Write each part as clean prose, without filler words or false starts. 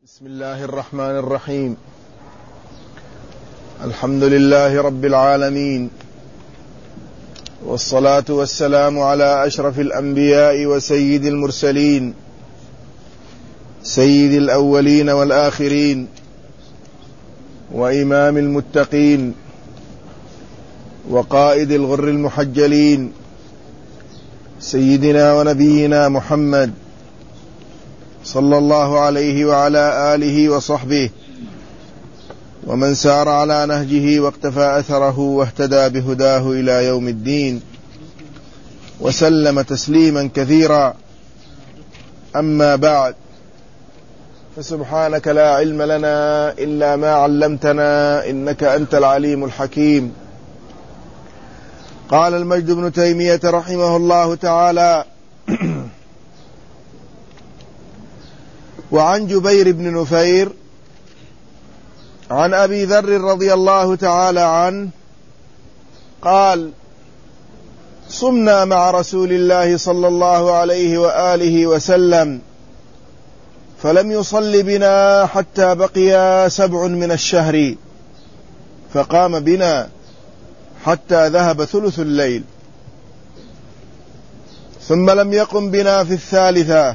بسم الله الرحمن الرحيم. الحمد لله رب العالمين، والصلاة والسلام على أشرف الأنبياء وسيد المرسلين، سيد الأولين والآخرين، وإمام المتقين، وقائد الغر المحجلين، سيدنا ونبينا محمد صلى الله عليه وعلى آله وصحبه ومن سار على نهجه واقتفى أثره واهتدى بهداه إلى يوم الدين، وسلم تسليما كثيرا. أما بعد، فسبحانك لا علم لنا إلا ما علمتنا إنك أنت العليم الحكيم. قال المجد ابن تيمية رحمه الله تعالى: وعن جبير بن نفير عن أبي ذر رضي الله تعالى عنه قال: صمنا مع رسول الله صلى الله عليه وآله وسلم فلم يصل بنا حتى بقي 7 من الشهر، فقام بنا حتى ذهب ثلث الليل، ثم لم يقم بنا في 3،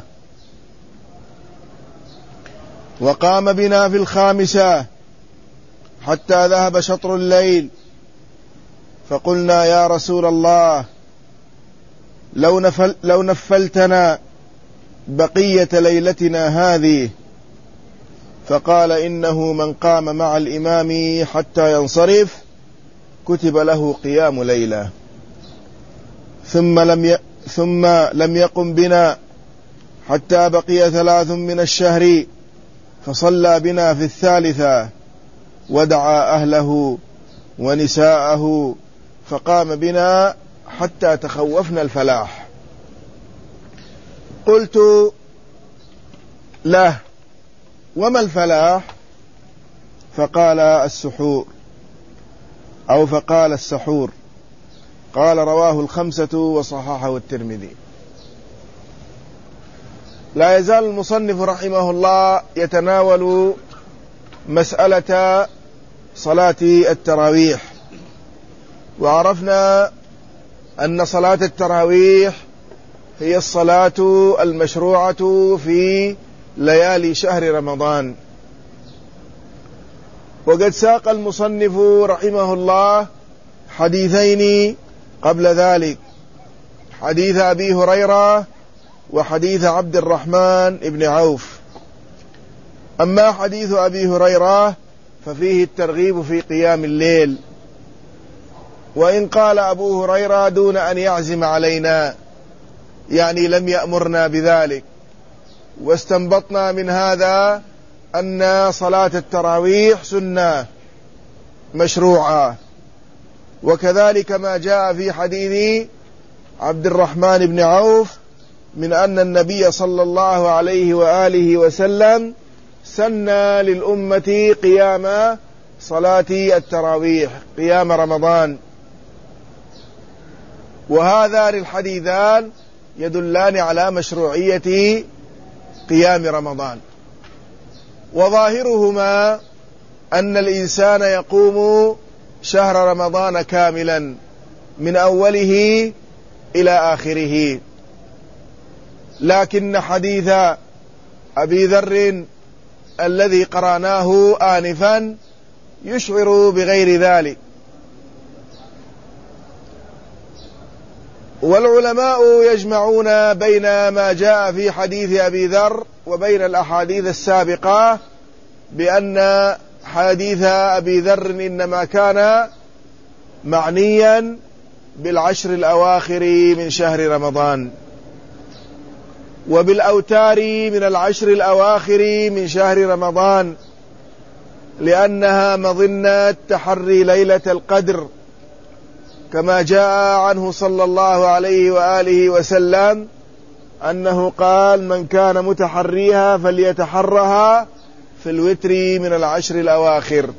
وقام بنا في 5 حتى ذهب شطر الليل، فقلنا: يا رسول الله، لو نفلتنا بقية ليلتنا هذه. فقال: إنه من قام مع الإمام حتى ينصرف كتب له قيام ليلة. ثم لم يقم بنا حتى بقي 3 من الشهر، فصلى بنا في 3 ودعا أهله ونساءه، فقام بنا حتى تخوفنا الفلاح. قلت له: وما الفلاح؟ فقال: السحور، أو فقال: السحور. قال: رواه 5 وصححه الترمذي. لا يزال المصنف رحمه الله يتناول مسألة صلاة التراويح، وعرفنا أن صلاة التراويح هي الصلاة المشروعة في ليالي شهر رمضان. وقد ساق المصنف رحمه الله حديثين قبل ذلك: حديث أبي هريرة وحديث عبد الرحمن بن عوف. أما حديث أبي هريرة ففيه الترغيب في قيام الليل، وإن قال أبو هريرة دون أن يعزم علينا، يعني لم يأمرنا بذلك، واستنبطنا من هذا أن صلاة التراويح سنة مشروعة. وكذلك ما جاء في حديث عبد الرحمن بن عوف من أن النبي صلى الله عليه وآله وسلم سنى للأمة قيام صلاة التراويح، قيام رمضان. وهذان الحديثان يدلان على مشروعية قيام رمضان، وظاهرهما أن الإنسان يقوم شهر رمضان كاملا من أوله إلى آخره. لكن حديث أبي ذر الذي قرأناه آنفا يشعر بغير ذلك. والعلماء يجمعون بين ما جاء في حديث أبي ذر وبين الأحاديث السابقة بأن حديث أبي ذر إنما كان معنيا بالعشر الأواخر من شهر رمضان، وبالأوتار من العشر الأواخر من شهر رمضان، لأنها مظنة تحري ليلة القدر، كما جاء عنه صلى الله عليه وآله وسلم أنه قال: من كان متحريها فليتحرها في الوتر من العشر الأواخر.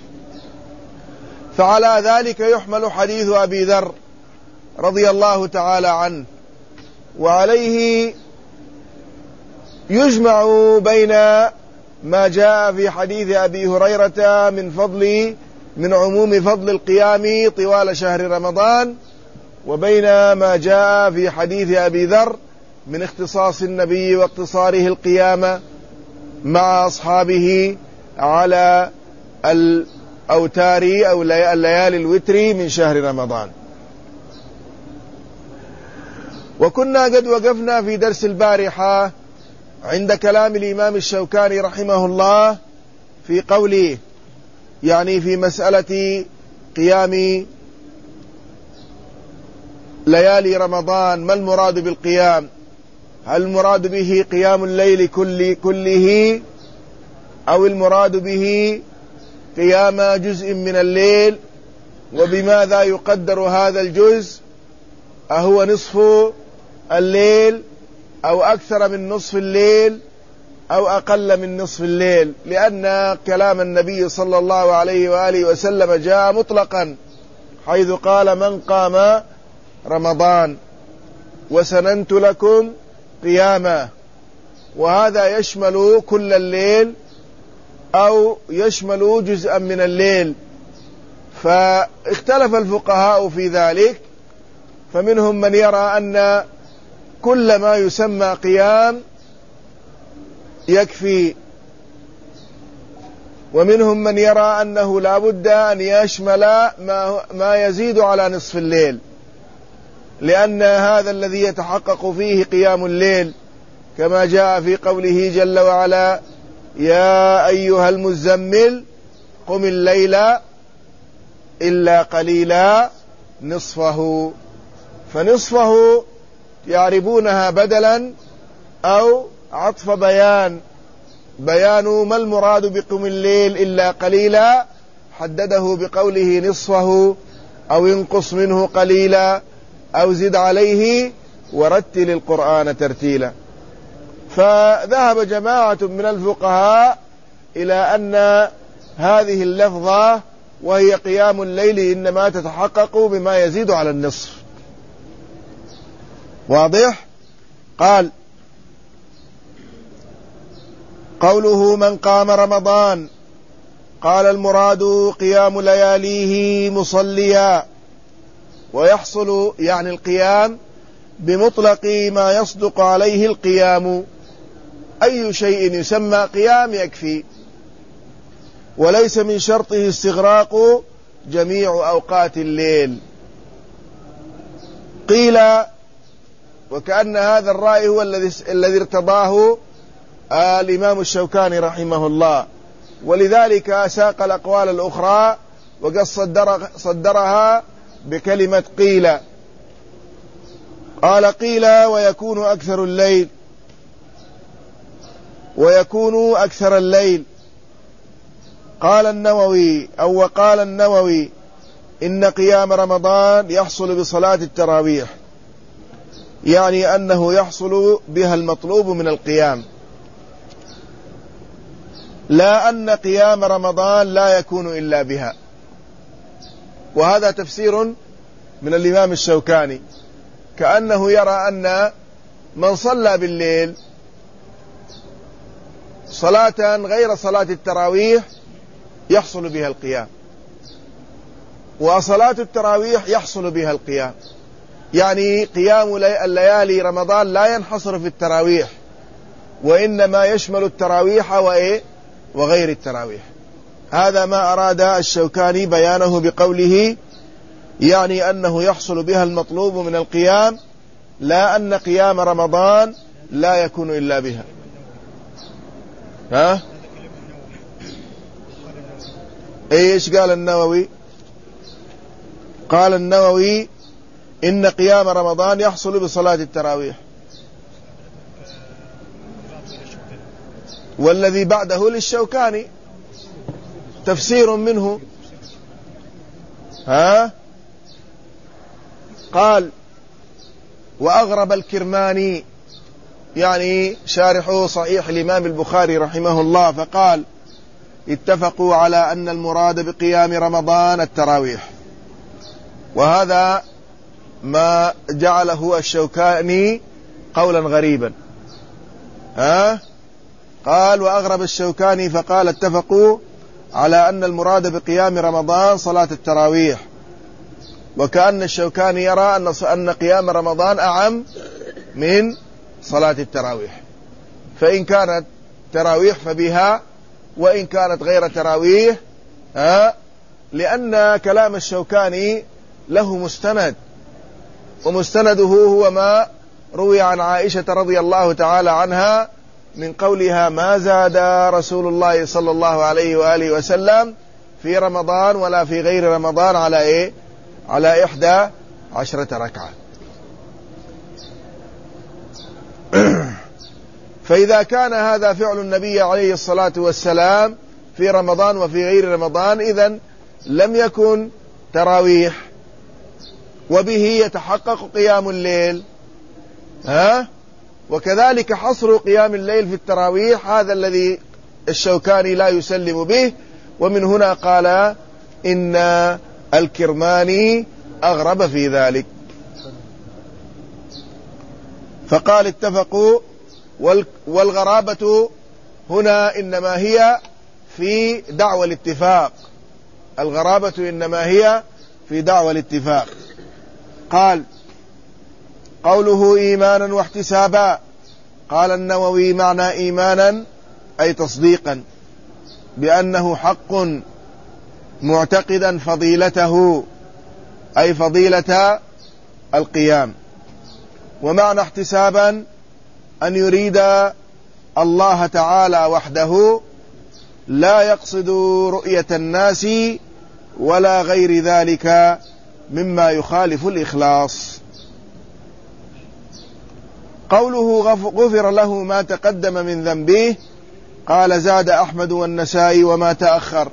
فعلى ذلك يحمل حديث أبي ذر رضي الله تعالى عنه، وعليه يجمع بين ما جاء في حديث أبي هريرة من عموم فضل القيام طوال شهر رمضان، وبين ما جاء في حديث أبي ذر من اختصاص النبي واقتصاره القيام مع أصحابه على الأوتار أو الليالي الوتر من شهر رمضان. وكنا قد وقفنا في درس البارحة عند كلام الإمام الشوكاني رحمه الله في قوله، يعني في مسألة قيام ليالي رمضان، ما المراد بالقيام؟ هل المراد به قيام الليل كله أو المراد به قيام جزء من الليل؟ وبماذا يقدر هذا الجزء؟ أهو نصف الليل أو أكثر من نصف الليل أو أقل من نصف الليل؟ لأن كلام النبي صلى الله عليه وآله وسلم جاء مطلقا، حيث قال: من قام رمضان وسننت لكم قياما. وهذا يشمل كل الليل أو يشمل جزءا من الليل. فاختلف الفقهاء في ذلك، فمنهم من يرى أن كل ما يسمى قيام يكفي، ومنهم من يرى أنه لا بد أن يشمل ما يزيد على نصف الليل، لأن هذا الذي يتحقق فيه قيام الليل، كما جاء في قوله جل وعلا: يا أيها المزمل قم الليل إلا قليلا نصفه. فنصفه يعربونها بدلا أو عطف بيان ما المراد بقم الليل إلا قليلا، حدده بقوله نصفه أو انقص منه قليلا أو زد عليه ورتل القرآن ترتيلا. فذهب جماعة من الفقهاء إلى أن هذه اللفظة وهي قيام الليل إنما تتحقق بما يزيد على النصف. واضح؟ قال: قوله من قام رمضان، قال المراد قيام لياليه مصليا، ويحصل يعني القيام بمطلق ما يصدق عليه القيام، أي شيء يسمى قيام يكفي، وليس من شرطه استغراق جميع أوقات الليل. قيل، وكأن هذا الرأي هو الذي ارتضاه الإمام الشوكاني رحمه الله، ولذلك ساق الأقوال الأخرى وقد صدرها بكلمة قيل. قال: قيل ويكون أكثر الليل، ويكون أكثر الليل. قال النووي إن قيام رمضان يحصل بصلاة التراويح، يعني أنه يحصل بها المطلوب من القيام، لا أن قيام رمضان لا يكون إلا بها. وهذا تفسير من الإمام الشوكاني، كأنه يرى أن من صلى بالليل صلاة غير صلاة التراويح يحصل بها القيام، وصلاة التراويح يحصل بها القيام، يعني قيام الليالي رمضان لا ينحصر في التراويح، وإنما يشمل التراويح وغير التراويح. هذا ما أراد الشوكاني بيانه بقوله، يعني أنه يحصل بها المطلوب من القيام، لا أن قيام رمضان لا يكون إلا بها. ايش قال النووي؟ قال النووي إن قيام رمضان يحصل بصلاة التراويح، والذي بعده للشوكاني تفسير منه. قال: وأغرب الكرماني، يعني شارح صحيح الإمام البخاري رحمه الله، فقال: اتفقوا على أن المراد بقيام رمضان التراويح. وهذا ما جعله الشوكاني قولا غريبا. قال: وأغرب الشوكاني فقال: اتفقوا على أن المراد بقيام رمضان صلاة التراويح، وكأن الشوكاني يرى أن قيام رمضان أعم من صلاة التراويح، فإن كانت تراويح فبها، وإن كانت غير تراويح لأن كلام الشوكاني له مستند، ومستنده هو ما روي عن عائشة رضي الله تعالى عنها من قولها: ما زاد رسول الله صلى الله عليه وآله وسلم في رمضان ولا في غير رمضان على 11 ركعة. فإذا كان هذا فعل النبي عليه الصلاة والسلام في رمضان وفي غير رمضان، إذن لم يكن تراويح، وبه يتحقق قيام الليل. وكذلك حصر قيام الليل في التراويح هذا الذي الشوكاني لا يسلم به، ومن هنا قال إن الكرماني أغرب في ذلك. فقال: اتفقوا، والغرابة هنا إنما هي في دعوى الاتفاق، الغرابة إنما هي في دعوى الاتفاق. قال: قوله إيمانا واحتسابا، قال النووي: معنى إيمانا أي تصديقا بأنه حق، معتقدا فضيلته أي فضيلة القيام. ومعنى احتسابا أن يريد الله تعالى وحده، لا يقصد رؤية الناس ولا غير ذلك مما يخالف الإخلاص. قوله: غفر له ما تقدم من ذنبه، قال: زاد أحمد والنسائي وما تأخر،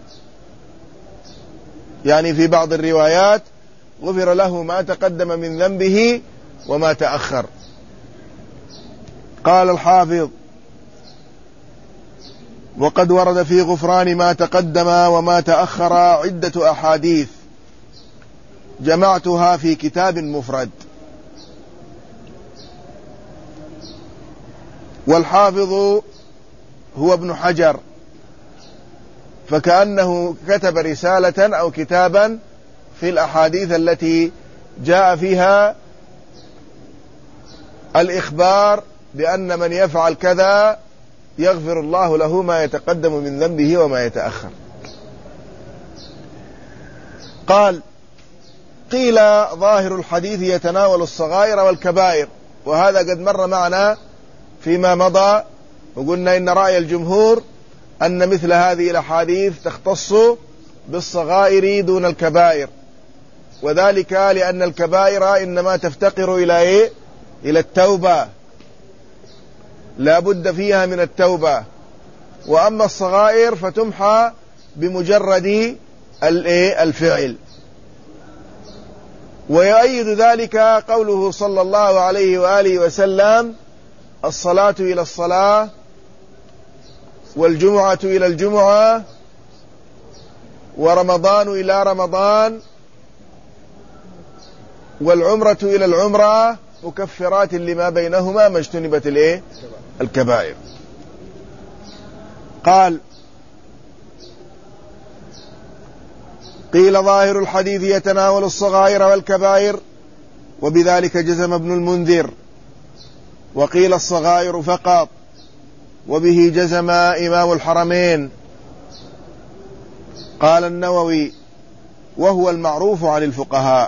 يعني في بعض الروايات غفر له ما تقدم من ذنبه وما تأخر. قال الحافظ: وقد ورد في غفران ما تقدم وما تأخر عدة أحاديث جمعتها في كتاب مفرد. والحافظ هو ابن حجر، فكأنه كتب رسالة أو كتابا في الأحاديث التي جاء فيها الإخبار بأن من يفعل كذا يغفر الله له ما يتقدم من ذنبه وما يتأخر. قال: قيل ظاهر الحديث يتناول الصغائر والكبائر، وهذا قد مر معنا فيما مضى، وقلنا إن رأي الجمهور أن مثل هذه الأحاديث تختص بالصغائر دون الكبائر، وذلك لأن الكبائر إنما تفتقر إلى التوبة، لا بد فيها من التوبة، وأما الصغائر فتمحى بمجرد الفعل. ويؤيد ذلك قوله صلى الله عليه وآله وسلم: الصلاة إلى الصلاة، والجمعة إلى الجمعة، ورمضان إلى رمضان، والعمرة إلى العمرة، مكفرات لما بينهما ما اجتنبت الكبائر. قال: قيل ظاهر الحديث يتناول الصغائر والكبائر، وبذلك جزم ابن المنذر، وقيل الصغائر فقط، وبه جزم إمام الحرمين. قال النووي: وهو المعروف عن الفقهاء،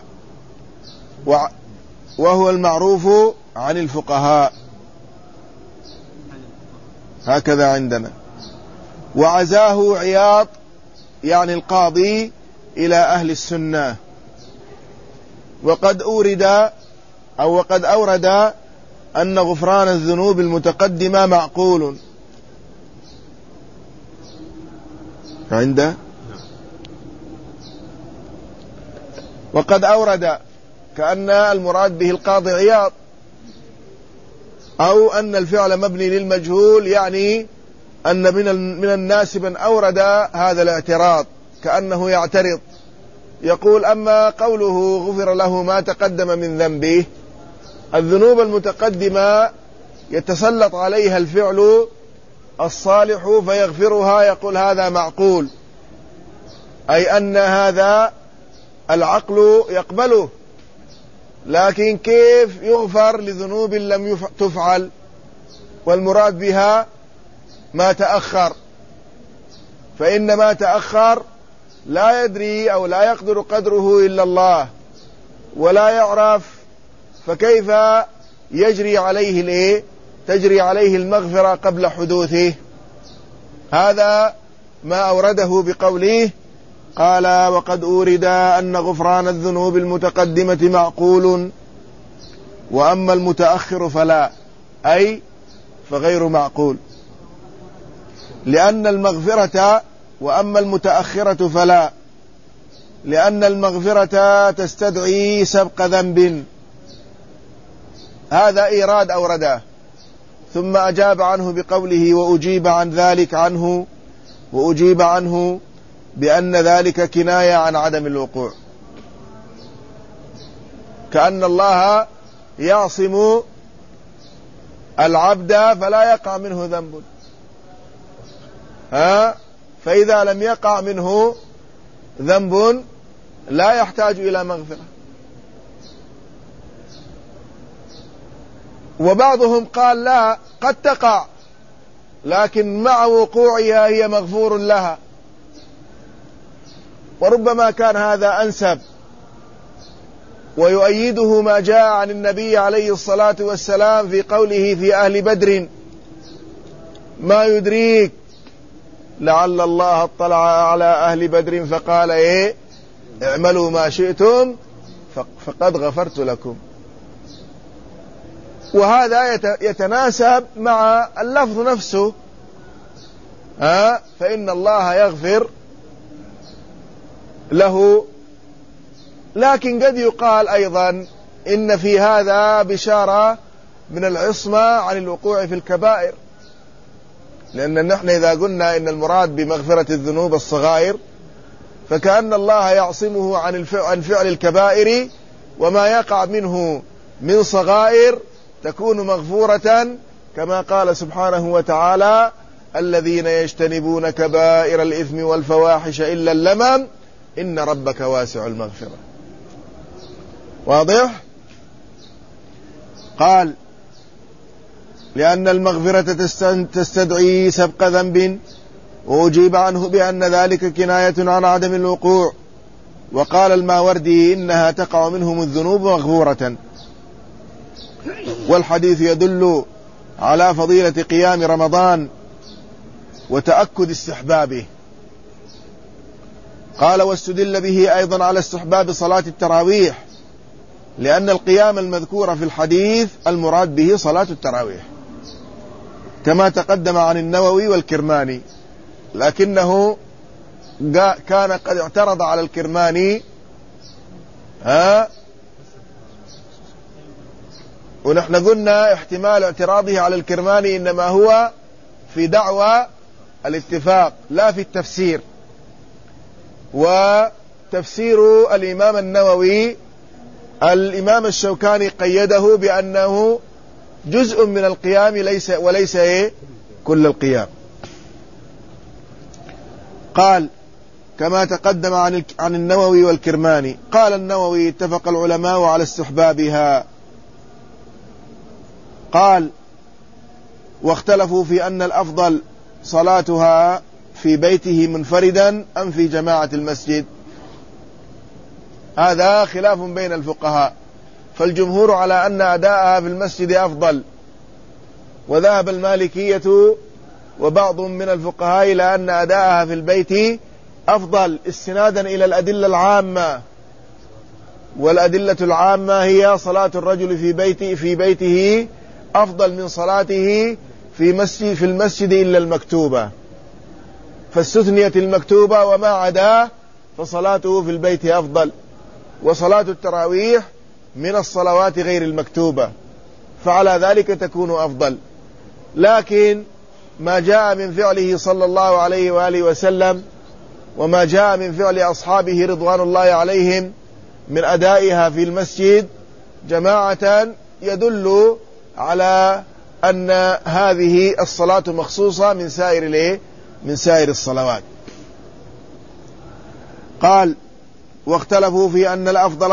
وهو المعروف عن الفقهاء، هكذا عندنا. وعزاه عياض يعني القاضي إلى أهل السنة. وقد أورد أن غفران الذنوب المتقدمة معقول عنده. وقد أورد كأن المراد به القاضي عياض، أو أن الفعل مبني للمجهول، يعني أن من الناس من أورد هذا الاعتراض، كأنه يعترض يقول: أما قوله غفر له ما تقدم من ذنبه، الذنوب المتقدمة يتسلط عليها الفعل الصالح فيغفرها يقول هذا معقول، أي أن هذا العقل يقبله، لكن كيف يغفر لذنوب لم تفعل؟ والمراد بها ما تأخر، فإن ما تأخر لا يدري أو لا يقدر قدره إلا الله ولا يعرف، فكيف تجري عليه المغفرة قبل حدوثه؟ هذا ما أورده بقوله قال وقد أورد أن غفران الذنوب المتقدمة معقول وأما المتأخر فلا، أي فغير معقول، لأن المغفرة وأما المتأخرة فلا، لأن المغفرة تستدعي سبق ذنب. هذا إيراد أورده، ثم أجاب عنه بقوله وأجيب عنه بأن ذلك كناية عن عدم الوقوع، كأن الله يعصم العبد فلا يقع منه ذنب، فإذا لم يقع منه ذنب لا يحتاج إلى مغفرة. وبعضهم قال لا، قد تقع لكن مع وقوعها هي مغفور لها، وربما كان هذا أنسب، ويؤيده ما جاء عن النبي عليه الصلاة والسلام في قوله في أهل بدر ما يدريك لعل الله اطلع على أهل بدر فقال اعملوا ما شئتم فقد غفرت لكم. وهذا يتناسب مع اللفظ نفسه، فإن الله يغفر له. لكن قد يقال أيضا إن في هذا بشارة من العصمة عن الوقوع في الكبائر، لأن نحن إذا قلنا إن المراد بمغفرة الذنوب الصغائر فكأن الله يعصمه عن فعل الكبائر، وما يقع منه من صغائر تكون مغفورة، كما قال سبحانه وتعالى الذين يجتنبون كبائر الإثم والفواحش إلا اللمم إن ربك واسع المغفرة. واضح؟ قال لأن المغفرة تستدعي سبق ذنب، وأجيب عنه بأن ذلك كناية عن عدم الوقوع. وقال الماوردي إنها تقع منهم الذنوب مغفورة، والحديث يدل على فضيلة قيام رمضان وتأكد استحبابه. قال واستدل به أيضا على استحباب صلاة التراويح، لأن القيام المذكور في الحديث المراد به صلاة التراويح، كما تقدم عن النووي والكرماني، لكنه كان قد اعترض على الكرماني ونحن قلنا احتمال اعتراضه على الكرماني إنما هو في دعوى الاتفاق لا في التفسير. وتفسير الإمام النووي الإمام الشوكاني قيده بأنه جزء من القيام وليس كل القيام. قال كما تقدم عن النووي والكرماني. قال النووي اتفق العلماء على استحبابها. قال واختلفوا في أن الأفضل صلاتها في بيته منفردا أم في جماعة المسجد. هذا خلاف بين الفقهاء، فالجمهور على أن أداءها في المسجد أفضل، وذهب المالكية وبعض من الفقهاء إلى أن أداءها في البيت أفضل استنادا إلى الأدلة العامة، والأدلة العامة هي صلاة الرجل في بيته أفضل من صلاته في المسجد إلا المكتوبة، فاستثنيت المكتوبة وما عداه فصلاته في البيت أفضل. وصلاة التراويح من الصلوات غير المكتوبة، فعلى ذلك تكون أفضل. لكن ما جاء من فعله صلى الله عليه وآله وسلم وما جاء من فعل أصحابه رضوان الله عليهم من أدائها في المسجد جماعة يدل على أن هذه الصلاة مخصوصة من سائر الصلوات. قال: واختلفوا في أن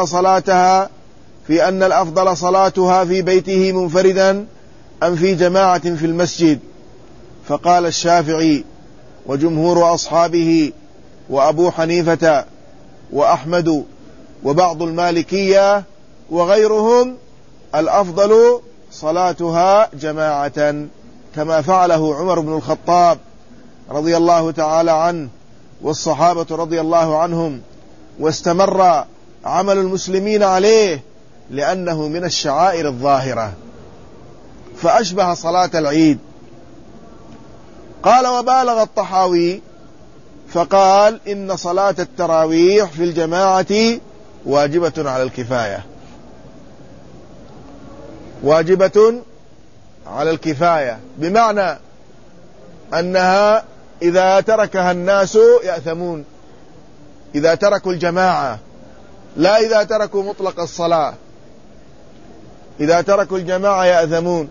الأفضل صلاتها في بيته منفردا أم في جماعة في المسجد. فقال الشافعي وجمهور أصحابه وأبو حنيفة وأحمد وبعض المالكية وغيرهم: الأفضل صلاتها جماعة، كما فعله عمر بن الخطاب رضي الله تعالى عنه والصحابة رضي الله عنهم، واستمر عمل المسلمين عليه لأنه من الشعائر الظاهرة، فأشبه صلاة العيد. قال: وبالغ الطحاوي فقال: إن صلاة التراويح في الجماعة واجبة على الكفاية، واجبة على الكفاية، بمعنى أنها إذا تركها الناس يأثمون، إذا تركوا الجماعة، لا إذا تركوا مطلق الصلاة. إذا تركوا الجماعة يأثمون.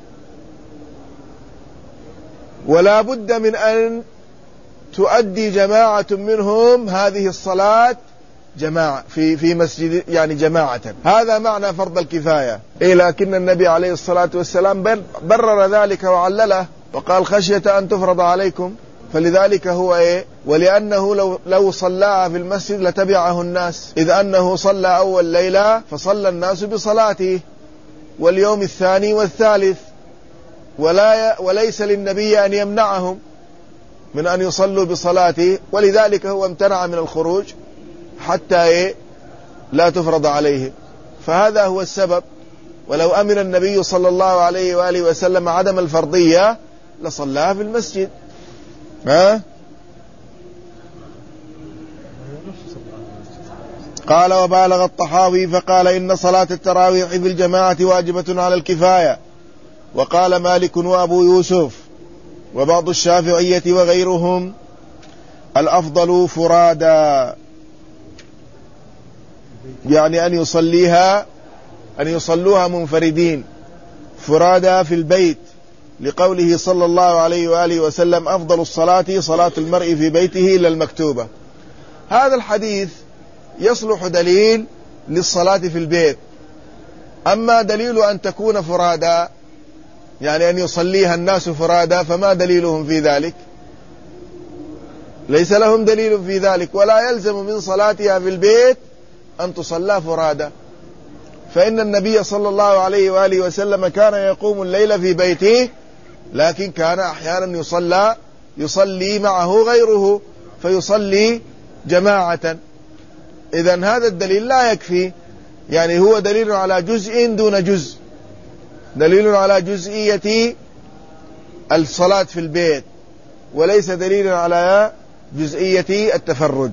ولا بد من أن تؤدي جماعة منهم هذه الصلاة جماعة في مسجد، يعني جماعة. هذا معنى فرض الكفاية. لكن النبي عليه الصلاة والسلام برر ذلك وعلله وقال: خشية أن تفرض عليكم. فلذلك هو ولأنه لو صلى في المسجد لتبعه الناس، إذ أنه صلى أول ليلة فصلى الناس بصلاته، واليوم الثاني والثالث، وليس للنبي أن يمنعهم من أن يصلوا بصلاته، ولذلك هو امتنع من الخروج حتى لا تفرض عليه. فهذا هو السبب. ولو أمن النبي صلى الله عليه وآله وسلم عدم الفرضية لصلاها في المسجد. قال: وبالغ الطحاوي فقال: إن صلاة التراويح في الجماعة واجبة على الكفاية. وقال مالك وأبو يوسف وبعض الشافعية وغيرهم: الأفضل فرادا، يعني أن يصلوها منفردين فرادا في البيت، لقوله صلى الله عليه وآله وسلم: أفضل الصلاة صلاة المرء في بيته إلا المكتوبة. هذا الحديث يصلح دليل للصلاة في البيت. أما دليل أن تكون فرادا، يعني أن يصليها الناس فرادا، فما دليلهم في ذلك؟ ليس لهم دليل في ذلك، ولا يلزم من صلاتها في البيت أن تصلى فرادا، فإن النبي صلى الله عليه وآله وسلم كان يقوم الليل في بيته، لكن كان أحيانا يصلي معه غيره فيصلي جماعة. إذن هذا الدليل لا يكفي، يعني هو دليل على جزء دون جزء، دليل على جزئية الصلاة في البيت، وليس دليل على جزئية التفرد.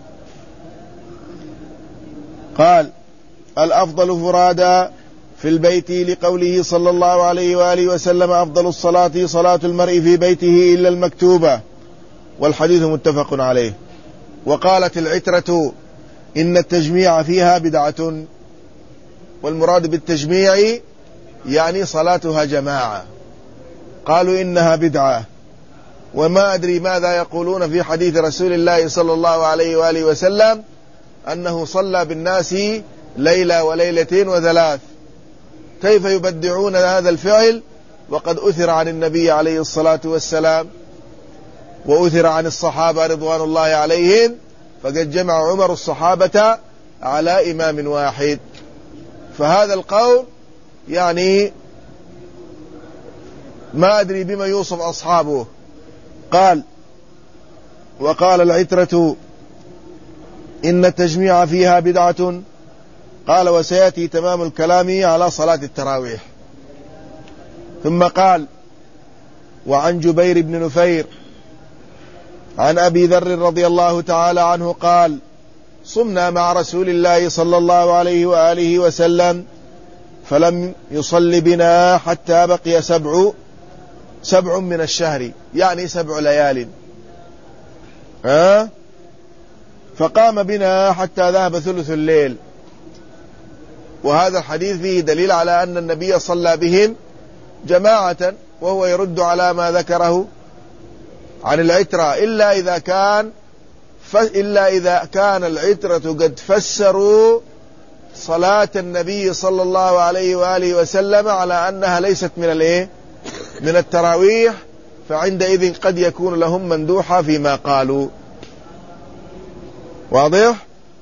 قال: الأفضل فرادا في البيت، لقوله صلى الله عليه وآله وسلم: أفضل الصلاة صلاة المرء في بيته إلا المكتوبة. والحديث متفق عليه. وقالت العترة: إن التجميع فيها بدعة. والمراد بالتجميع يعني صلاتها جماعة. قالوا إنها بدعة. وما أدري ماذا يقولون في حديث رسول الله صلى الله عليه وآله وسلم أنه صلى بالناس ليلة وليلتين وثلاث. كيف يبدعون هذا الفعل وقد أثر عن النبي عليه الصلاة والسلام وأثر عن الصحابة رضوان الله عليهم، فقد جمع عمر الصحابة على إمام واحد. فهذا القول يعني ما أدري بما يوصف أصحابه. قال: وقال العترة: إن التجميع فيها بدعة. قال: وسيأتي تمام الكلام على صلاة التراويح. ثم قال: وعن جبير بن نفير عن أبي ذر رضي الله تعالى عنه قال: صمنا مع رسول الله صلى الله عليه وآله وسلم فلم يصل بنا حتى بقي سبع من الشهر، يعني 7 ليال. فقام بنا حتى ذهب ثلث الليل. وهذا الحديث فيه دليل على أن النبي صلى بهم جماعة، وهو يرد على ما ذكره عن العترة إلا إذا كان العترة قد فسروا صلاة النبي صلى الله عليه وآله وسلم على أنها ليست من التراويح، فعندئذ قد يكون لهم مندوحة فيما قالوا. واضح؟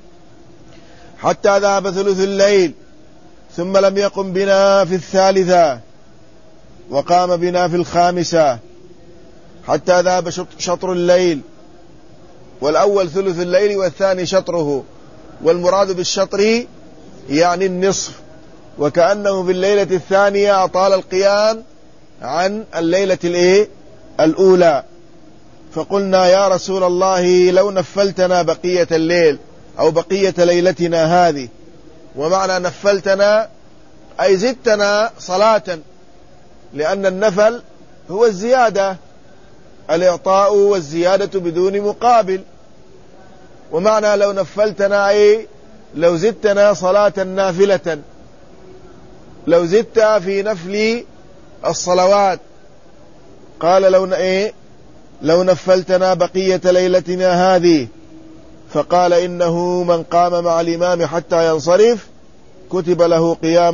حتى ذهب ثلث الليل ثم لم يقم بنا في الثالثة وقام بنا في الخامسة، حتى ذهب شطر الليل، والأول ثلث الليل والثاني شطره، والمراد بالشطر يعني النصف، وكأنه في الليلة الثانية أطال القيام عن الليلة الأولى. فقلنا يا رسول الله لو نفلتنا بقية الليل أو بقية ليلتنا هذه، ومعنى نفلتنا أي زدتنا صلاة، لأن النفل هو الزيادة، الإعطاء والزيادة بدون مقابل. ومعنى لو نفلتنا أي لو زدتنا صلاة نافلة، لو زدت في نفل الصلوات. قال لو نفلتنا بقية ليلتنا هذه، فقال إنه من قام مع الإمام حتى ينصرف كتب له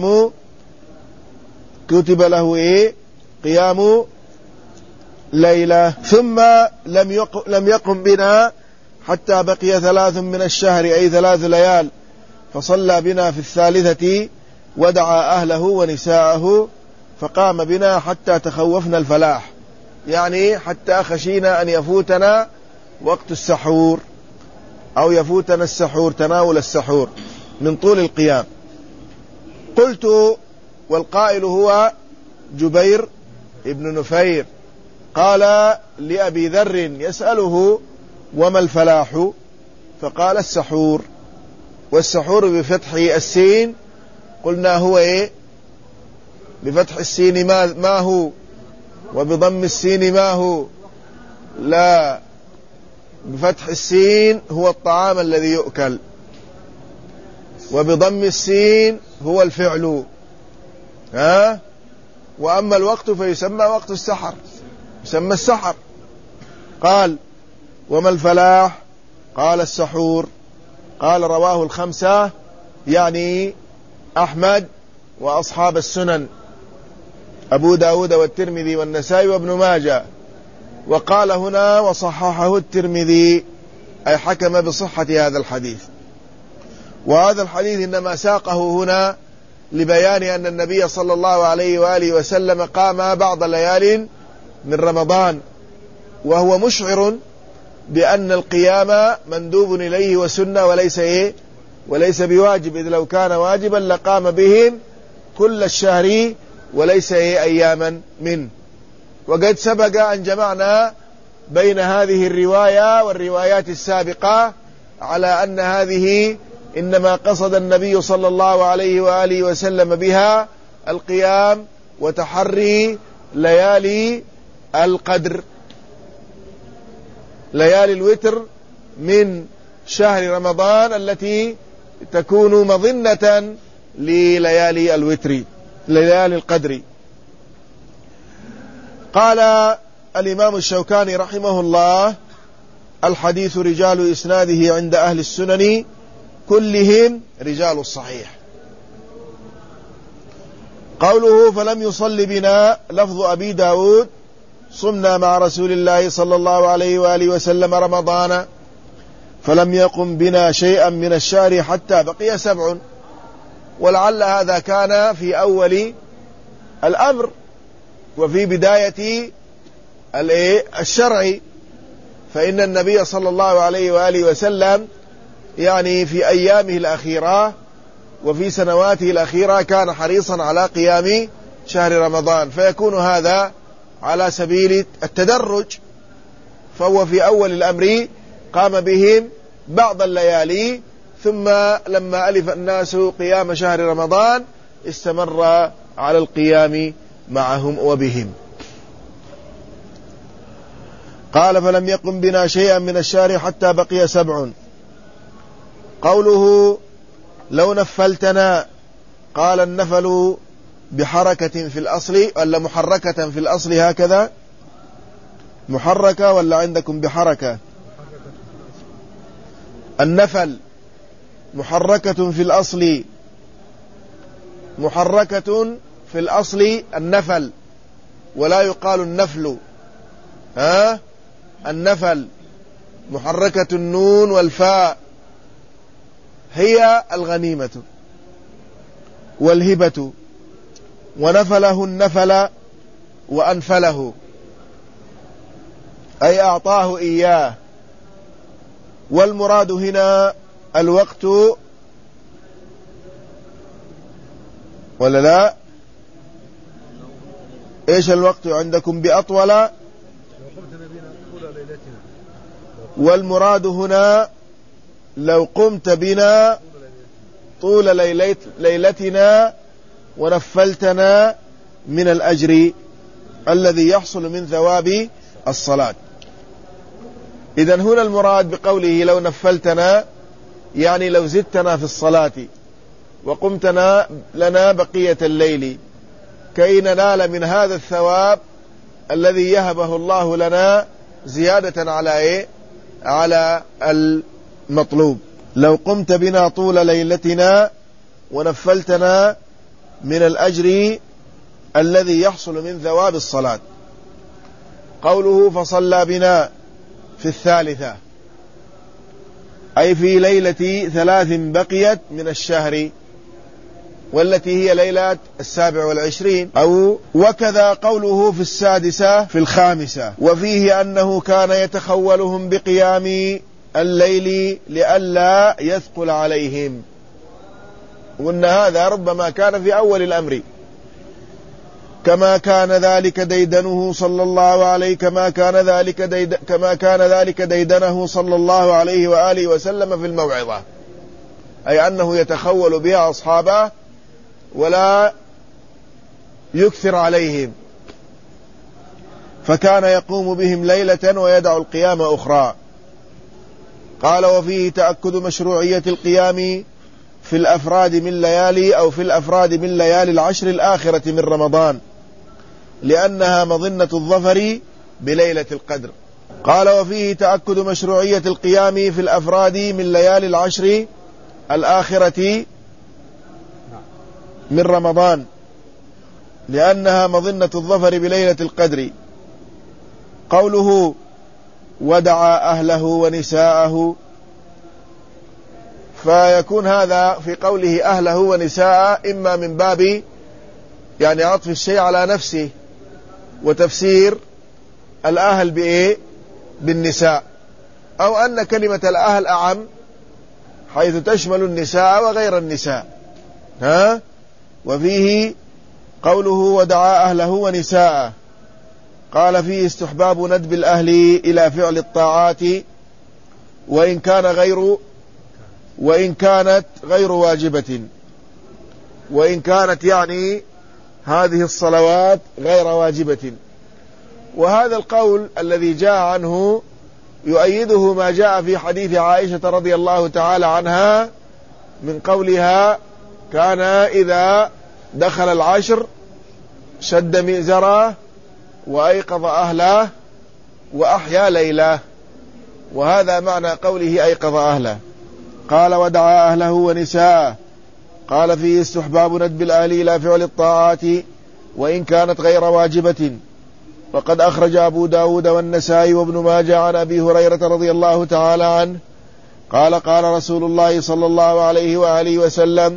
قيام ليلة. ثم لم يقم بنا حتى بقي 3 من الشهر أي 3 ليال، فصلى بنا في الثالثة ودعا أهله ونساءه، فقام بنا حتى تخوفنا الفلاح، يعني حتى خشينا أن يفوتنا وقت السحور أو يفوتنا السحور، تناول السحور من طول القيام. قلت والقائل هو جبير ابن نفير. قال لأبي ذر يسأله وما الفلاح؟ فقال السحور. والسحور بفتح السين قلنا هو بفتح السين ما هو، وبضم السين ما هو؟ لا، بفتح السين هو الطعام الذي يؤكل، وبضم السين هو الفعل. وأما الوقت فيسمى وقت السحر، يسمى السحر. قال وما الفلاح؟ قال السحور. قال رواه الخمسة، يعني أحمد وأصحاب السنن، أبو داود والترمذي والنسائي وابن ماجه. وقال هنا وصححه الترمذي، أي حكم بصحة هذا الحديث. وهذا الحديث إنما ساقه هنا لبيان أن النبي صلى الله عليه وآله وسلم قام بعض ليال من رمضان، وهو مشعر بأن القيام مندوب إليه وسنة وليس بواجب، إذ لو كان واجبا لقام بهم كل الشهر وليس أياما منه. وقد سبق أن جمعنا بين هذه الرواية والروايات السابقة على أن هذه إنما قصد النبي صلى الله عليه وآله وسلم بها القيام وتحري ليالي القدر، ليالي الوتر من شهر رمضان التي تكون مظنة لليالي الوتر، ليالي القدر. قال الإمام الشوكاني رحمه الله: الحديث رجال إسناده عند أهل السنن كلهم رجال الصحيح. قوله فلم يصل بنا، لفظ أبي داود: صمنا مع رسول الله صلى الله عليه وآله وسلم رمضان فلم يقم بنا شيئا من الشهر حتى بقي 7. ولعل هذا كان في أول الأمر وفي بداية الشرع، فإن النبي صلى الله عليه وآله وسلم يعني في أيامه الأخيرة وفي سنواته الأخيرة كان حريصا على قيام شهر رمضان، فيكون هذا على سبيل التدرج. فهو في أول الأمر قام بهم بعض الليالي، ثم لما ألف الناس قيام شهر رمضان استمر على القيام معهم وبهم. قال فلم يقم بنا شيئا من الشهر حتى بقي 7. قوله لو نفلتنا، قال النفل بحركة في الأصل ولا محركة في الأصل هكذا؟ محركة ولا عندكم بحركة؟ النفل محركة في الأصل، محركة في الأصل النفل، ولا يقال النفل. النفل محركة النون والفاء، هي الغنيمة والهبة، ونفله النفل وأنفله أي أعطاه إياه. والمراد هنا الوقت ولا لا؟ إيش الوقت عندكم بأطول؟ والمراد هنا لو قمت بنا طول ليلتنا ونفلتنا من الأجر الذي يحصل من ثواب الصلاة. إذن هنا المراد بقوله لو نفلتنا يعني لو زدتنا في الصلاة وقمتنا لنا بقية الليل كي ننال من هذا الثواب الذي يهبه الله لنا زيادة على إيه؟ على المطلوب. لو قمت بنا طول ليلتنا ونفلتنا من الأجر الذي يحصل من ثواب الصلاة. قوله فصلى بنا في الثالثة أي في ليلة 3 بقيت من الشهر، والتي هي ليلة 27، أو وكذا قوله في السادسة في الخامسة، وفيه أنه كان يتخولهم بقيام الليل لئلا يثقل عليهم، وأن هذا ربما كان في أول الأمر، كما كان ذلك ديدنه صلى الله عليه كما كان ذلك ديدنه صلى الله عليه وآله وسلم في الموعظة، أي أنه يتخول بها أصحابه ولا يكثر عليهم، فكان يقوم بهم ليلة ويدع القيام أخرى. قال وفيه تأكد مشروعية القيام في الأفراد من ليالي أو في الأفراد من ليالي العشر الآخرة من رمضان، لأنها مظنة الظفر بليلة القدر. قال وفيه تأكد مشروعية القيام في الأفراد من ليالي العشر الآخرة من رمضان، لأنها مظنة الظفر بليلة القدر. قوله ودعا أهله ونساءه، فيكون هذا في قوله أهله ونساء إما من باب يعني عطف الشيء على نفسه، وتفسير الأهل بإيه؟ بالنساء، أو أن كلمة الأهل أعم حيث تشمل النساء وغير النساء. وفيه قوله ودعا أهله ونساءه، قال فيه استحباب ندب الأهل إلى فعل الطاعات وإن كانت غير واجبة، وإن كانت يعني هذه الصلوات غير واجبة. وهذا القول الذي جاء عنه يؤيده ما جاء في حديث عائشة رضي الله تعالى عنها من قولها كان إذا دخل العشر شد مئزره وأيقظ أهله وأحيا ليله، وهذا معنى قوله أيقظ أهله. قال ودعا أهله ونساءه، قال فيه استحباب ندب الأهل إلى فعل الطاعات وإن كانت غير واجبة. وقد أخرج أبو داود والنسائي وابن ماجه عن أبي هريرة رضي الله تعالى عنه قال قال رسول الله صلى الله عليه وآله وسلم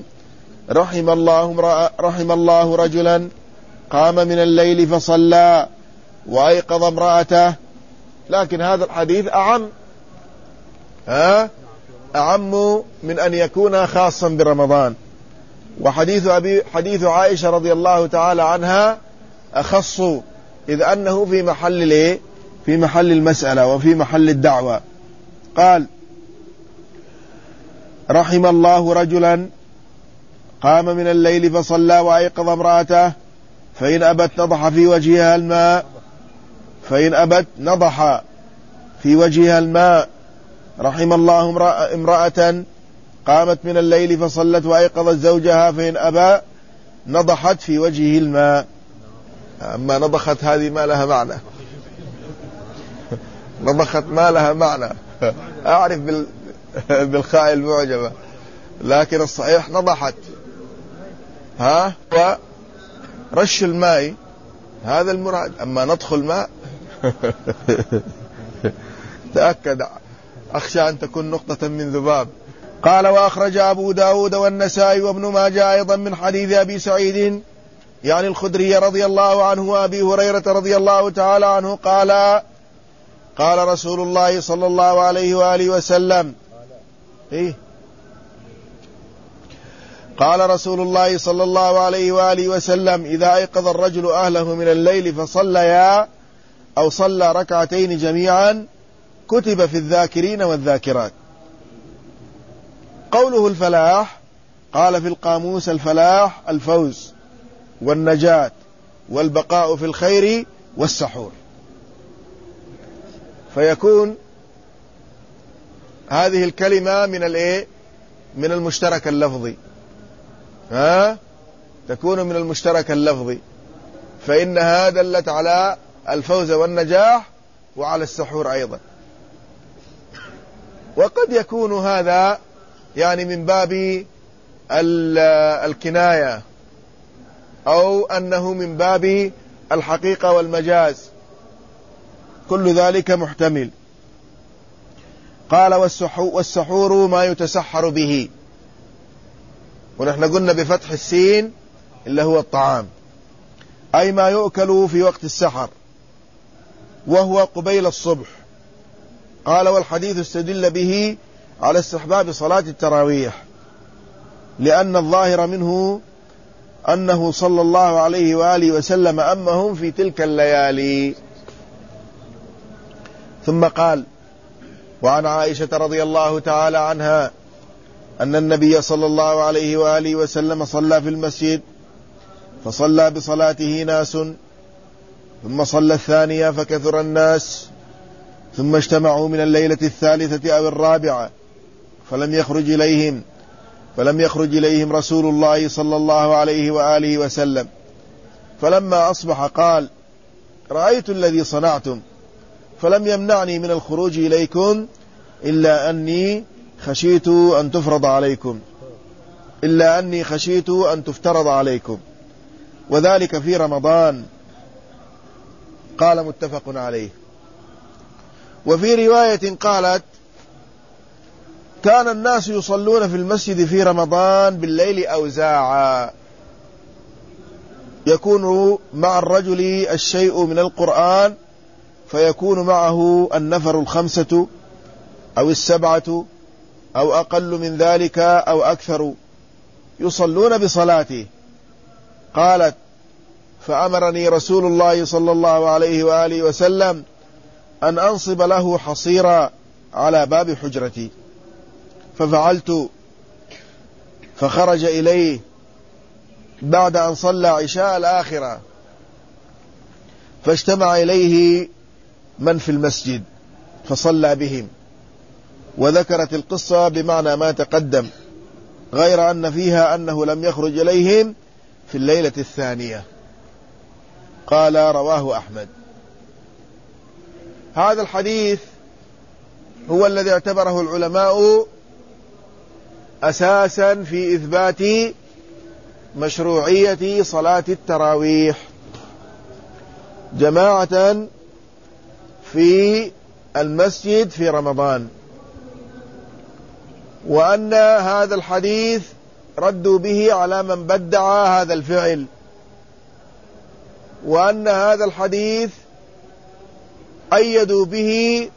رحم الله رجلا قام من الليل فصلى وأيقظ امرأته. لكن هذا الحديث أعم من أن يكون خاصا برمضان، حديث عائشة رضي الله تعالى عنها أخص، إذ أنه في محل المسألة وفي محل الدعوة. قال رحم الله رجلا قام من الليل فصلى وأيقظ امرأته فإن أبت نضح في وجهها الماء رحم الله امرأة قامت من الليل فصلت وأيقظت زوجها فإن أبى نضحت في وجهه الماء. أما نضخت هذه ما لها معنى، نضخت ما لها معنى، أعرف بالخاء المعجمة، لكن الصحيح نضحت. ورش الماء هذا المراد، أما نضخ الماء تأكد، أخشى أن تكون نقطة من ذباب. قال: وأخرج أبو داود والنسائي وابن ماجه أيضا من حديث أبي سعيد يعني الخدري رضي الله عنه وأبي هريرة رضي الله تعالى عنه قال: قال رسول الله صلى الله عليه وآله وسلم قال رسول الله صلى الله عليه وآله وسلم: إذا أيقظ الرجل أهله من الليل فصليا أو صلى ركعتين جميعا كتب في الذاكرين والذاكرات. قوله الفلاح، قال في القاموس: الفلاح الفوز والنجاة والبقاء في الخير والسحور. فيكون هذه الكلمة من المشترك اللفظي، تكون من المشترك اللفظي، فإنها دلت على الفوز والنجاح وعلى السحور أيضا. وقد يكون هذا يعني من باب الكناية، أو أنه من باب الحقيقة والمجاز، كل ذلك محتمل. قال: والسحور ما يتسحر به، ونحن قلنا بفتح السين اللي هو الطعام، أي ما يؤكل في وقت السحر وهو قبيل الصبح. قال: والحديث استدل به على استحباب صلاة التراويح، لأن الظاهر منه أنه صلى الله عليه وآله وسلم أمهم في تلك الليالي. ثم قال: وعن عائشة رضي الله تعالى عنها أن النبي صلى الله عليه وآله وسلم صلى في المسجد، فصلى بصلاته ناس، ثم صلى الثانية فكثر الناس، ثم اجتمعوا من الليلة الثالثة أو الرابعة فلم يخرج إليهم رسول الله صلى الله عليه وآله وسلم. فلما أصبح قال: رأيت الذي صنعتم، فلم يمنعني من الخروج إليكم إلا أني خشيت أن تفترض عليكم، وذلك في رمضان. قال: متفق عليه. وفي رواية قالت: كان الناس يصلون في المسجد في رمضان بالليل أوزاعا، يكون مع الرجل الشيء من القرآن فيكون معه النفر 5 أو 7 أو أقل من ذلك أو أكثر يصلون بصلاته. قالت: فأمرني رسول الله صلى الله عليه وآله وسلم أن أنصب له حصيرا على باب حجرتي، ففعلت، فخرج إليه بعد أن صلى عشاء الآخرة، فاجتمع إليه من في المسجد فصلى بهم. وذكرت القصة بمعنى ما تقدم، غير أن فيها أنه لم يخرج إليهم في الليلة الثانية. قال: رواه أحمد. هذا الحديث هو الذي اعتبره العلماء أساسا في إثبات مشروعية صلاة التراويح جماعة في المسجد في رمضان، وأن هذا الحديث ردوا به على من بدع هذا الفعل، وأن هذا الحديث أيدوا به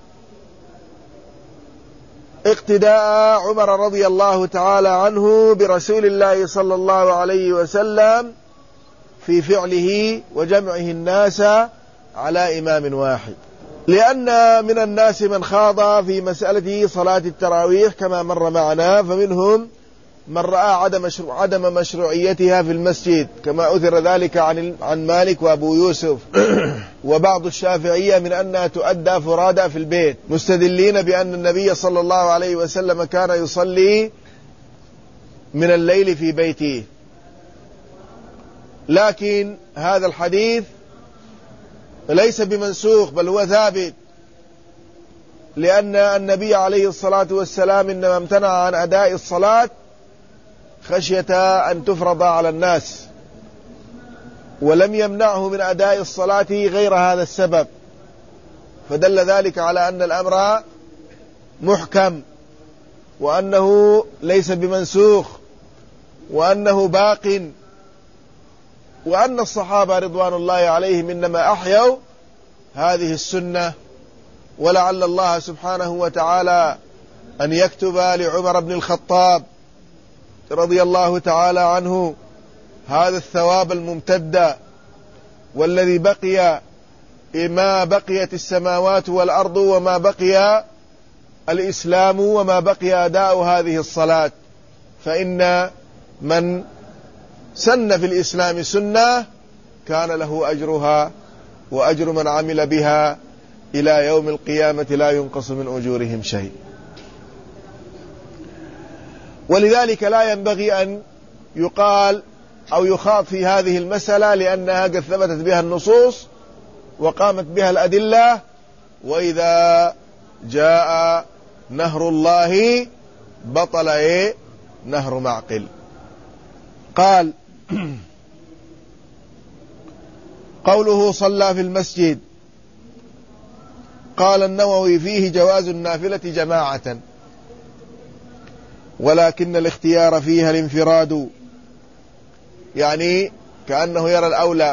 اقتداء عمر رضي الله تعالى عنه برسول الله صلى الله عليه وسلم في فعله وجمعه الناس على إمام واحد، لأن من الناس من خاض في مسألة صلاة التراويح كما مر معنا، فمنهم من رأى عدم مشروعيتها في المسجد، كما أثر ذلك عن مالك وأبو يوسف وبعض الشافعية من أنها تؤدى فرادى في البيت، مستدلين بأن النبي صلى الله عليه وسلم كان يصلي من الليل في بيته. لكن هذا الحديث ليس بمنسوخ بل هو ثابت، لأن النبي عليه الصلاة والسلام إنما امتنع عن أداء الصلاة خشية أن تفرض على الناس، ولم يمنعه من أداء الصلاة غير هذا السبب، فدل ذلك على أن الأمر محكم، وأنه ليس بمنسوخ، وأنه باق، وأن الصحابة رضوان الله عليهم إنما أحيوا هذه السنة. ولعل الله سبحانه وتعالى أن يكتب لعمر بن الخطاب رضي الله تعالى عنه هذا الثواب الممتد، والذي بقي ما بقيت السماوات والأرض وما بقي الإسلام وما بقي أداء هذه الصلاة، فإن من سن في الإسلام سنة كان له أجرها وأجر من عمل بها إلى يوم القيامة لا ينقص من أجورهم شيء. ولذلك لا ينبغي أن يقال أو يخاض في هذه المسألة، لأنها قد ثبتت بها النصوص وقامت بها الأدلة. وإذا جاء نهر الله بطل نهر معقل. قال قوله صلى في المسجد، قال النووي فيه جواز النافلة جماعة، ولكن الاختيار فيها الانفراد، يعني كأنه يرى الأولى.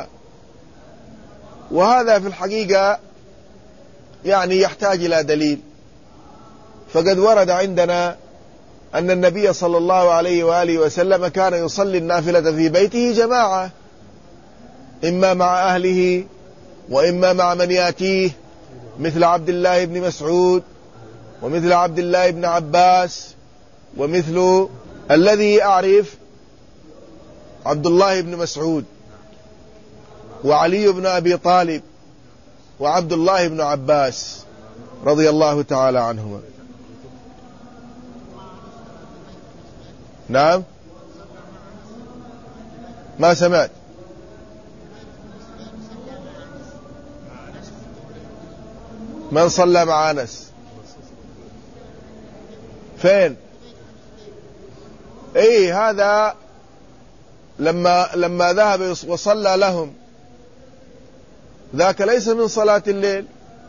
وهذا في الحقيقة يعني يحتاج إلى دليل، فقد ورد عندنا أن النبي صلى الله عليه وآله وسلم كان يصلي النافلة في بيته جماعة، إما مع أهله وإما مع من يأتيه، مثل عبد الله بن مسعود ومثل عبد الله بن عباس، ومثل الذي أعرف عبد الله بن مسعود وعلي بن أبي طالب وعبد الله بن عباس رضي الله تعالى عنهما. نعم، ما سمعت. من صلى مع أنس فين؟ ايه، هذا لما ذهب وصلى لهم، ذاك ليس من صلاة الليل،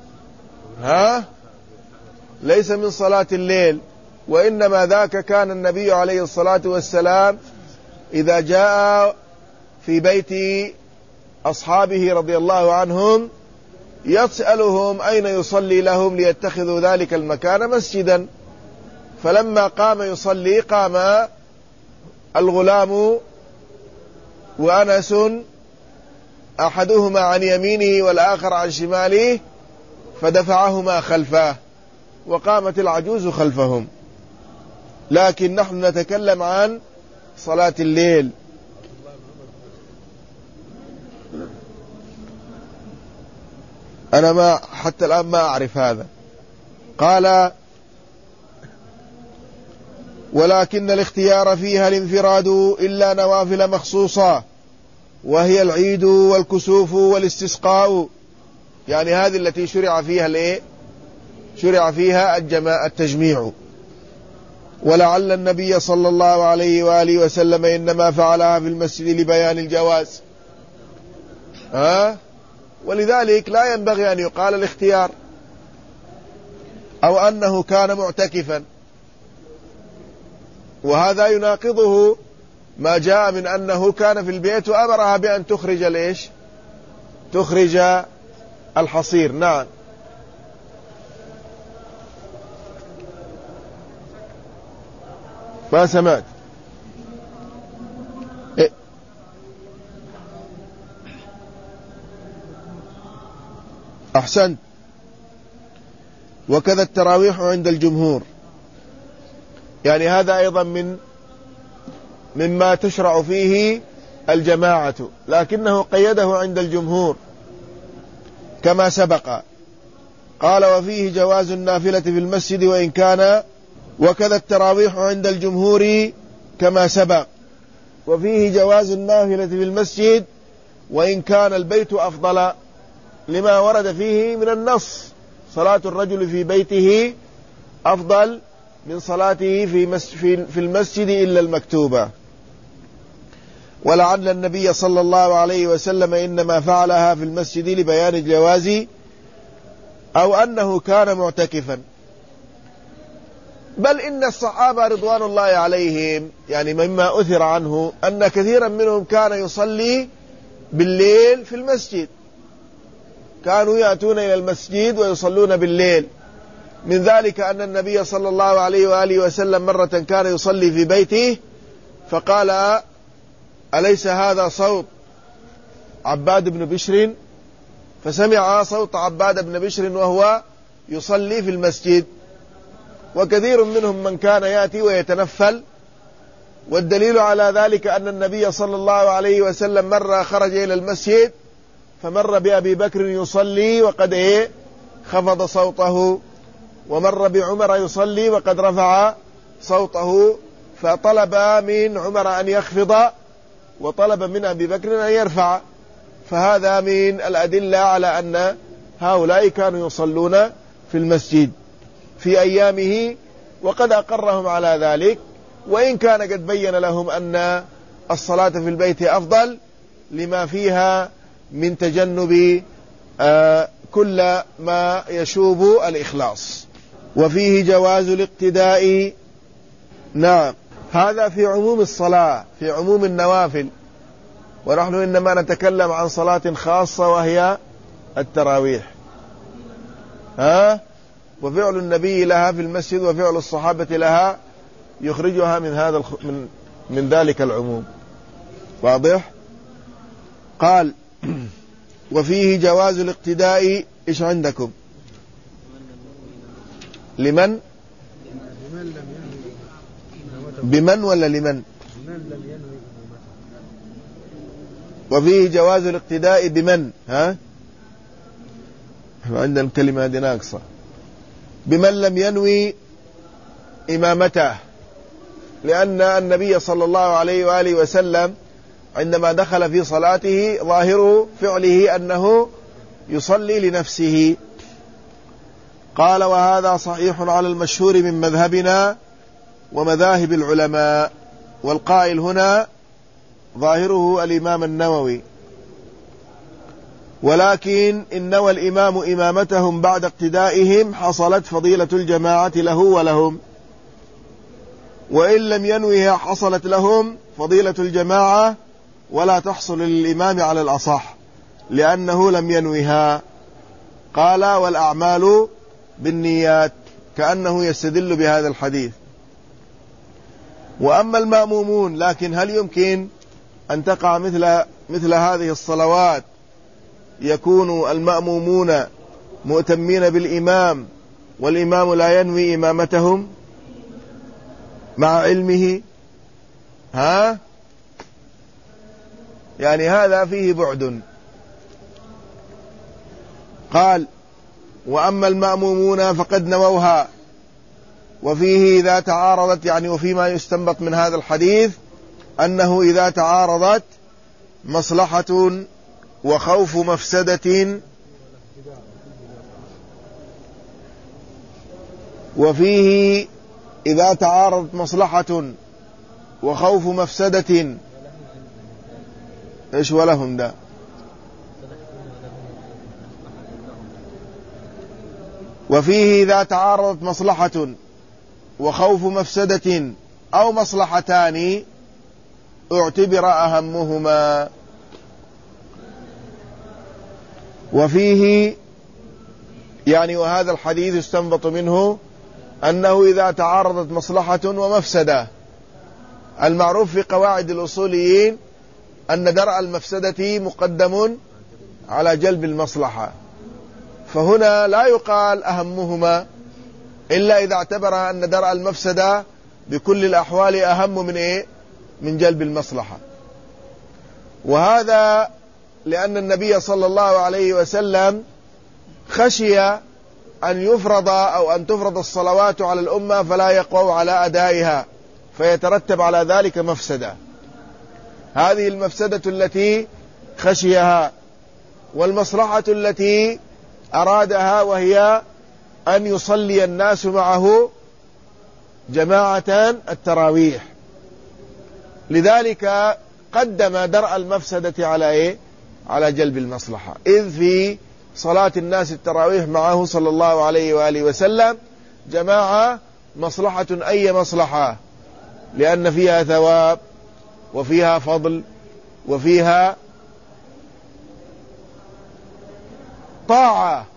ليس من صلاة الليل، وإنما ذاك كان النبي عليه الصلاة والسلام إذا جاء في بيت أصحابه رضي الله عنهم يسألهم أين يصلي لهم ليتخذوا ذلك المكان مسجدا، فلما قام يصلي قام الغلام وأنس أحدهما عن يمينه والآخر عن شماله فدفعهما خلفه، وقامت العجوز خلفهم. لكن نحن نتكلم عن صلاة الليل. أنا حتى الآن ما أعرف هذا. قال ولكن الاختيار فيها الانفراد إلا نوافل مخصوصة، وهي العيد والكسوف والاستسقاء، يعني هذه التي شرع فيها التجميع. ولعل النبي صلى الله عليه وآله وسلم إنما فعلها في المسجد لبيان الجواز، ولذلك لا ينبغي أن يقال الاختيار أو أنه كان معتكفا، وهذا يناقضه ما جاء من أنه كان في البيت وأمرها بأن تخرج الحصير. نعم، ما سمعت. أحسنت. وكذا التراويح عند الجمهور، يعني هذا أيضا مما تشرع فيه الجماعة، لكنه قيده عند الجمهور كما سبق. قال وفيه جواز النافلة في المسجد وإن كان، وكذا التراويح عند الجمهور كما سبق. وفيه جواز النافلة في المسجد وإن كان البيت أفضل لما ورد فيه من النص. صلاة الرجل في بيته أفضل من صلاته في المسجد إلا المكتوبة. ولعل النبي صلى الله عليه وسلم إنما فعلها في المسجد لبيان الجواز أو أنه كان معتكفا. بل إن الصحابة رضوان الله عليهم يعني مما أثر عنه أن كثيرا منهم كان يصلي بالليل في المسجد، كانوا يأتون إلى المسجد ويصلون بالليل. من ذلك أن النبي صلى الله عليه وآله وسلم مرة كان يصلي في بيته فقال: أليس هذا صوت عباد بن بشر؟ فسمع صوت عباد بن بشر وهو يصلي في المسجد. وكثير منهم من كان يأتي ويتنفل، والدليل على ذلك أن النبي صلى الله عليه وسلم مرة خرج إلى المسجد فمر بأبي بكر يصلي وقد خفض صوته، ومر بعمر يصلي وقد رفع صوته، فطلب من عمر أن يخفض وطلب من أبي بكر أن يرفع. فهذا من الأدلة على أن هؤلاء كانوا يصلون في المسجد في أيامه، وقد أقرهم على ذلك، وإن كان قد بين لهم أن الصلاة في البيت أفضل لما فيها من تجنب كل ما يشوب الإخلاص. وفيه جواز الاقتداء. نعم، هذا في عموم الصلاة، في عموم النوافل، ونحن إنما نتكلم عن صلاة خاصة وهي التراويح. وفعل النبي لها في المسجد وفعل الصحابة لها يخرجها من ذلك العموم. واضح؟ قال: وفيه جواز الاقتداء. إيش عندكم؟ لمن؟ بمن ولا لمن؟ وفيه جواز الاقتداء بمن؟ عندنا الكلمة هذه ناقصة. بمن لم ينوي إمامته، لأن النبي صلى الله عليه وآله وسلم عندما دخل في صلاته ظاهر فعله أنه يصلي لنفسه. قال: وهذا صحيح على المشهور من مذهبنا ومذاهب العلماء. والقائل هنا ظاهره الإمام النووي. ولكن إن نوى الإمام إمامتهم بعد اقتدائهم حصلت فضيلة الجماعة له ولهم، وإن لم ينوها حصلت لهم فضيلة الجماعة ولا تحصل للإمام على الأصح لأنه لم ينوها. قال: والأعمال بالنيات، كأنه يستدل بهذا الحديث. وأما المأمومون، لكن هل يمكن أن تقع مثل هذه الصلوات يكون المأمومون مؤتمين بالإمام والإمام لا ينوي إمامتهم مع علمه؟ يعني هذا فيه بعد. قال: وأما المأمومون فقد نووها. وفيه إذا تعارضت، يعني وفيما يستنبط من هذا الحديث أنه إذا تعارضت مصلحة وخوف مفسدة، وفيه إذا تعارضت مصلحة وخوف مفسدة. إيش ولهم ده؟ وفيه إذا تعارضت مصلحة وخوف مفسدة أو مصلحتان اعتبر أهمهما. وفيه يعني وهذا الحديث يستنبط منه أنه إذا تعارضت مصلحة ومفسدة، المعروف في قواعد الأصوليين أن درء المفسدة مقدم على جلب المصلحة، فهنا لا يقال أهمهما إلا إذا اعتبر أن درء المفسدة بكل الأحوال أهم من جلب المصلحة. وهذا لأن النبي صلى الله عليه وسلم خشي أن يفرض أو أن تفرض الصلوات على الأمة فلا يقووا على أدائها فيترتب على ذلك مفسدة. هذه المفسدة التي خشيها، والمصلحة التي أرادها وهي أن يصلي الناس معه جماعة التراويح. لذلك قدم درء المفسدة على جلب المصلحة، إذ في صلاة الناس التراويح معه صلى الله عليه وآله وسلم جماعة مصلحة، أي مصلحة، لأن فيها ثواب وفيها فضل وفيها طاعة.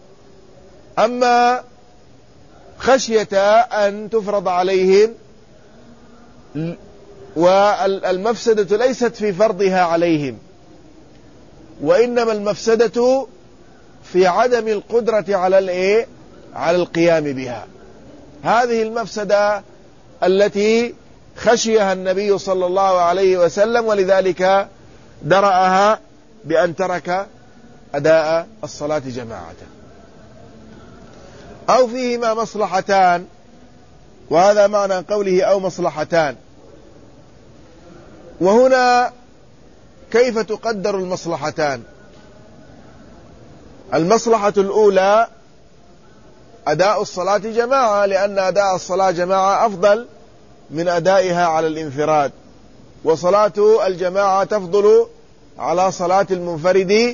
أما خشية أن تفرض عليهم، والمفسدة ليست في فرضها عليهم، وإنما المفسدة في عدم القدرة على القيام بها. هذه المفسدة التي خشيها النبي صلى الله عليه وسلم، ولذلك درأها بأن ترك أداء الصلاة جماعة. أو فيهما مصلحتان، وهذا معنى قوله أو مصلحتان. وهنا كيف تقدر المصلحتان؟ المصلحة الأولى أداء الصلاة جماعة، لأن أداء الصلاة جماعة أفضل من أدائها على الانفراد، وصلاة الجماعة تفضل على صلاة المنفرد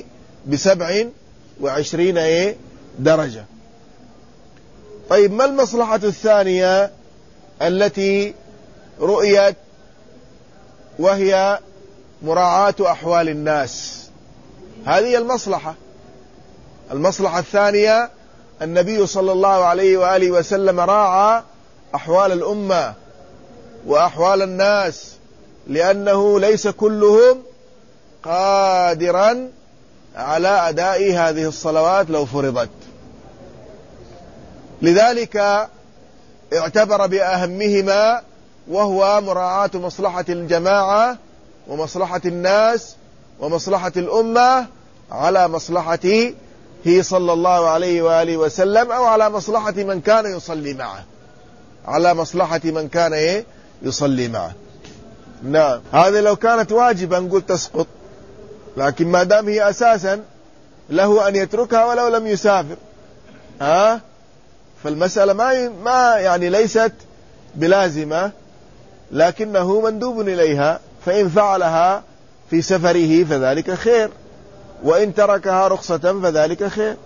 ب27 درجة. طيب، ما المصلحة الثانية التي رؤيت، وهي مراعاة أحوال الناس؟ هذه المصلحة الثانية. النبي صلى الله عليه وآله وسلم راعى أحوال الأمة وأحوال الناس، لأنه ليس كلهم قادرا على أداء هذه الصلوات لو فرضت. لذلك اعتبر بأهمهما، وهو مراعاة مصلحة الجماعة ومصلحة الناس ومصلحة الأمة على مصلحته صلى الله عليه وآله وسلم، أو على مصلحة من كان يصلي معه، على مصلحة من كان يصلي معه. نعم، هذا لو كانت واجبا نقول تسقط، لكن ما دام هي أساسا له أن يتركها ولو لم يسافر، فالمسألة ما يعني ليست بلازمة، لكنه مندوب إليها، فإن فعلها في سفره فذلك خير، وإن تركها رخصة فذلك خير.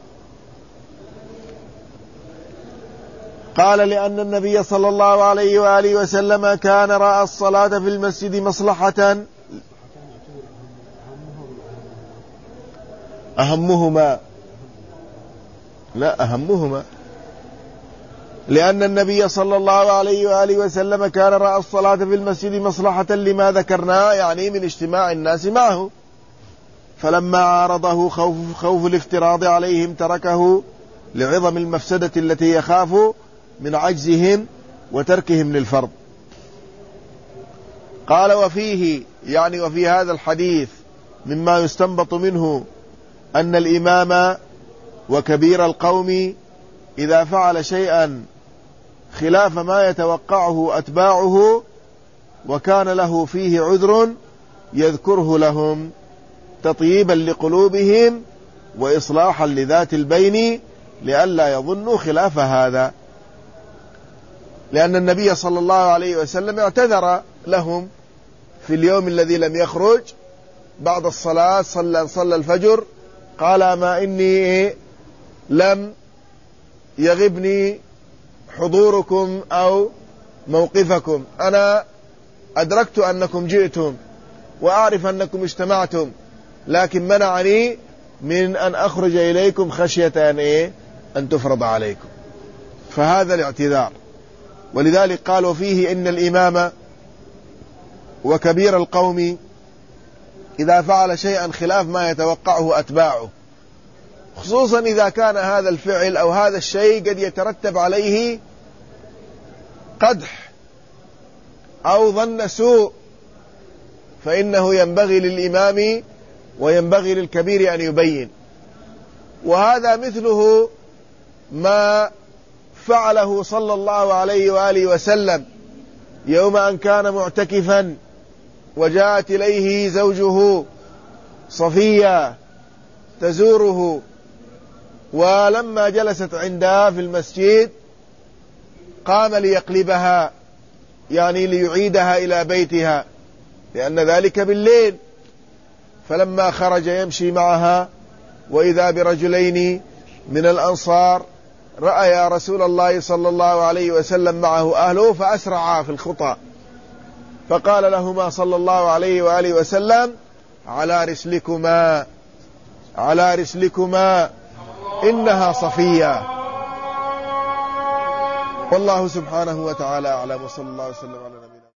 قال: لأن النبي صلى الله عليه وآله وسلم كان رأى الصلاة في المسجد مصلحة. أهمهما، لأن النبي صلى الله عليه وآله وسلم كان رأى الصلاة في المسجد مصلحة لما ذكرنا، يعني من اجتماع الناس معه، فلما عارضه خوف الافتراض عليهم تركه لعظم المفسدة التي يخاف من عجزهم وتركهم للفرض. قال: وفيه، يعني وفي هذا الحديث، مما يستنبط منه أن الإمام وكبير القوم إذا فعل شيئا خلاف ما يتوقعه أتباعه وكان له فيه عذر يذكره لهم تطييبا لقلوبهم وإصلاحا لذات البين لئلا يظنوا خلاف هذا، لأن النبي صلى الله عليه وسلم اعتذر لهم في اليوم الذي لم يخرج بعد الصلاة، صلى الفجر، قال: ما إني لم يغبني حضوركم أو موقفكم، أنا أدركت أنكم جئتم وأعرف أنكم اجتمعتم، لكن منعني من أن أخرج إليكم خشية أن تفرض عليكم. فهذا الاعتذار. ولذلك قالوا فيه إن الإمام وكبير القوم إذا فعل شيئا خلاف ما يتوقعه أتباعه، خصوصا إذا كان هذا الفعل أو هذا الشيء قد يترتب عليه قدح أو ظن سوء، فإنه ينبغي للإمام وينبغي للكبير أن يبين. وهذا مثله ما فعله صلى الله عليه وآله وسلم يوم أن كان معتكفا وجاءت إليه زوجه صفية تزوره، ولما جلست عندها في المسجد قام ليقلبها، يعني ليعيدها إلى بيتها، لأن ذلك بالليل. فلما خرج يمشي معها وإذا برجلين من الأنصار رأيا رسول الله صلى الله عليه وسلم معه أهله فأسرعا في الخطى، فقال لهما صلى الله عليه وآله وسلم: على رسلكما، على رسلكما، إنها صفية. والله سبحانه وتعالى أعلم، وصلى الله وسلم على نبينا.